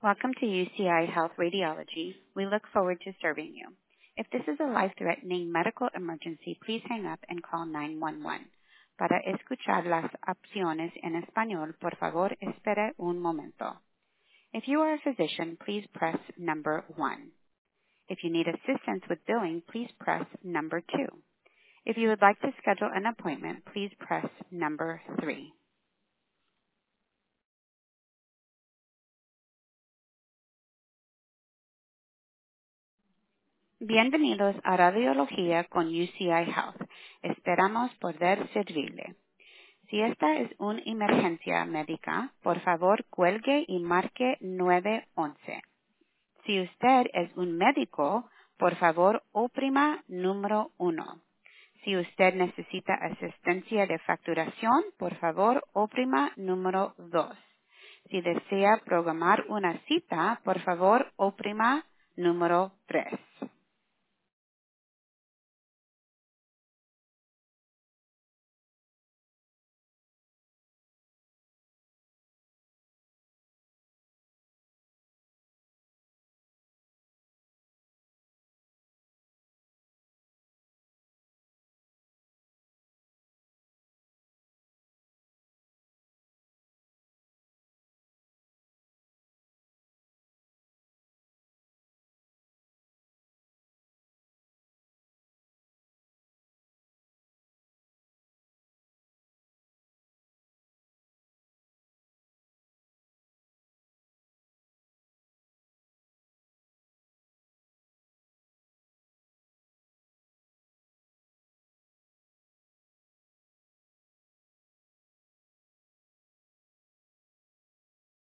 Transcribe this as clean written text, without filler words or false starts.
Welcome to UCI Health Radiology. We look forward to serving you. If this is a life-threatening medical emergency, please hang up and call 911. Para escuchar las opciones en español, por favor, espere un momento. If you are a physician, please press number 1. If you need assistance with billing, please press number 2. If you would like to schedule an appointment, please press number 3. Bienvenidos a Radiología con UCI Health. Esperamos poder servirle. Si esta es una emergencia médica, por favor cuelgue y marque 911. Si usted es un médico, por favor oprima número 1. Si usted necesita asistencia de facturación, por favor oprima número 2. Si desea programar una cita, por favor oprima número 3.